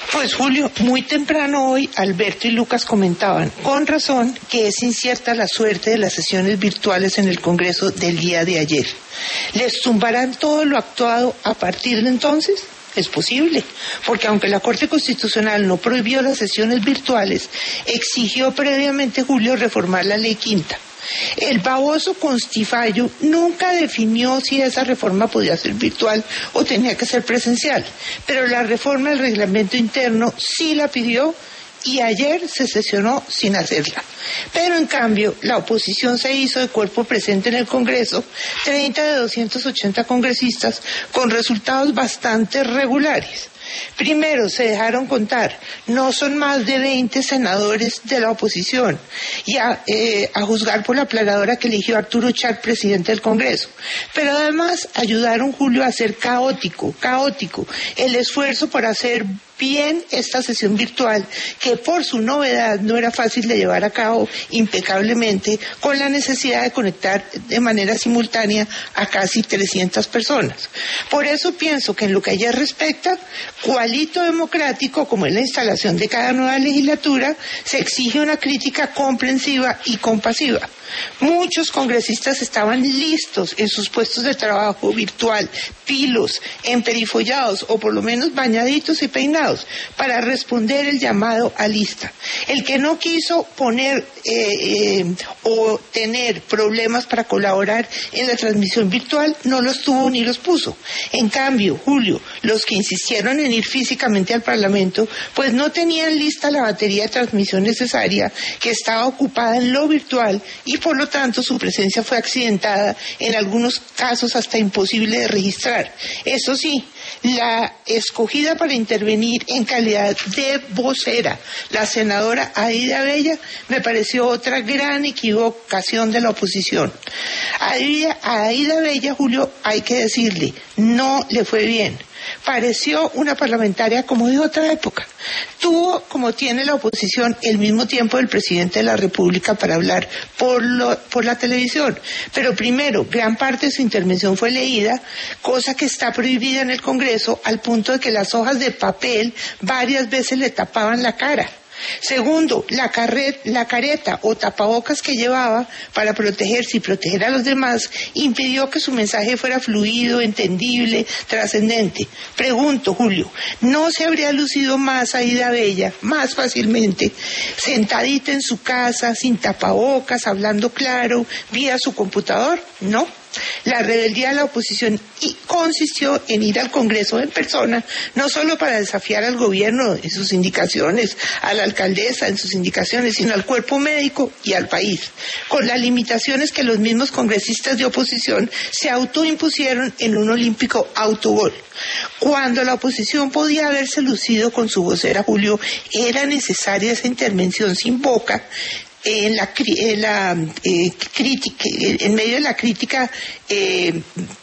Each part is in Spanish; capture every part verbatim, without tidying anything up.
Pues Julio, muy temprano hoy Alberto y Lucas comentaban, con razón, que es incierta la suerte de las sesiones virtuales en el Congreso del día de ayer. ¿Les tumbarán todo lo actuado a partir de entonces? Es posible, porque aunque la Corte Constitucional no prohibió las sesiones virtuales, exigió previamente, Julio, reformar la Ley Quinta. El baboso Constifayo nunca definió si esa reforma podía ser virtual o tenía que ser presencial, pero la reforma del reglamento interno sí la pidió y ayer se sesionó sin hacerla. Pero en cambio, la oposición se hizo de cuerpo presente en el Congreso, treinta de doscientos ochenta congresistas, con resultados bastante regulares. Primero, se dejaron contar, no son más de veinte senadores de la oposición, y a, eh, a juzgar por la plagadora que eligió Arturo Char, presidente del Congreso. Pero además ayudaron, Julio, a hacer caótico, caótico, el esfuerzo por hacer bien esta sesión virtual, que por su novedad no era fácil de llevar a cabo impecablemente, con la necesidad de conectar de manera simultánea a casi trescientas personas. Por eso pienso que en lo que a ella respecta, cualito democrático, como es la instalación de cada nueva legislatura, se exige una crítica comprensiva y compasiva. Muchos congresistas estaban listos en sus puestos de trabajo virtual, pilos, emperifollados o por lo menos bañaditos y peinados para responder el llamado a lista. El que no quiso poner eh, eh, o tener problemas para colaborar en la transmisión virtual no los tuvo ni los puso. En cambio, Julio, los que insistieron en ir físicamente al Parlamento, pues no tenían lista la batería de transmisión necesaria, que estaba ocupada en lo virtual, y por lo tanto su presencia fue accidentada, en algunos casos hasta imposible de registrar. Eso sí, la escogida para intervenir en calidad de vocera, la senadora Aida Bella, me pareció otra gran equivocación de la oposición. A Aida, a Aida Bella, Julio, hay que decirle, no le fue bien. Pareció una parlamentaria como de otra época. Tuvo, como tiene la oposición, el mismo tiempo del presidente de la República para hablar por, lo, por la televisión. Pero primero, gran parte de su intervención fue leída, cosa que está prohibida en el Congreso, al punto de que las hojas de papel varias veces le tapaban la cara. Segundo, la, carret, la careta o tapabocas que llevaba para protegerse y proteger a los demás impidió que su mensaje fuera fluido, entendible, trascendente. Pregunto, Julio, ¿no se habría lucido más Aida Bella, más fácilmente, sentadita en su casa, sin tapabocas, hablando claro, vía su computador? No. La rebeldía de la oposición y consistió en ir al Congreso en persona, no solo para desafiar al gobierno en sus indicaciones, a la alcaldesa en sus indicaciones, sino al cuerpo médico y al país, con las limitaciones que los mismos congresistas de oposición se autoimpusieron en un olímpico autogol. Cuando la oposición podía haberse lucido con su vocera, Julio, era necesaria esa intervención sin boca, en la, en la eh, crítica, en medio de la crítica eh,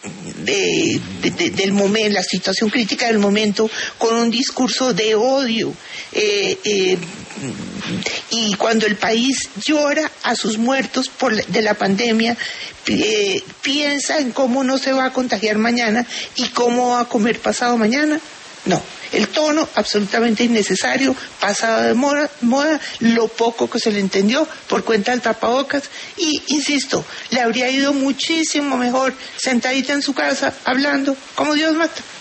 de, de, de, del momento, la situación crítica del momento, con un discurso de odio, eh, eh, y cuando el país llora a sus muertos por la, de la pandemia, eh, piensa en cómo no se va a contagiar mañana y cómo va a comer pasado mañana. No, el tono absolutamente innecesario, pasado de moda, moda, lo poco que se le entendió por cuenta del tapabocas, y insisto, le habría ido muchísimo mejor sentadita en su casa hablando como Dios mata.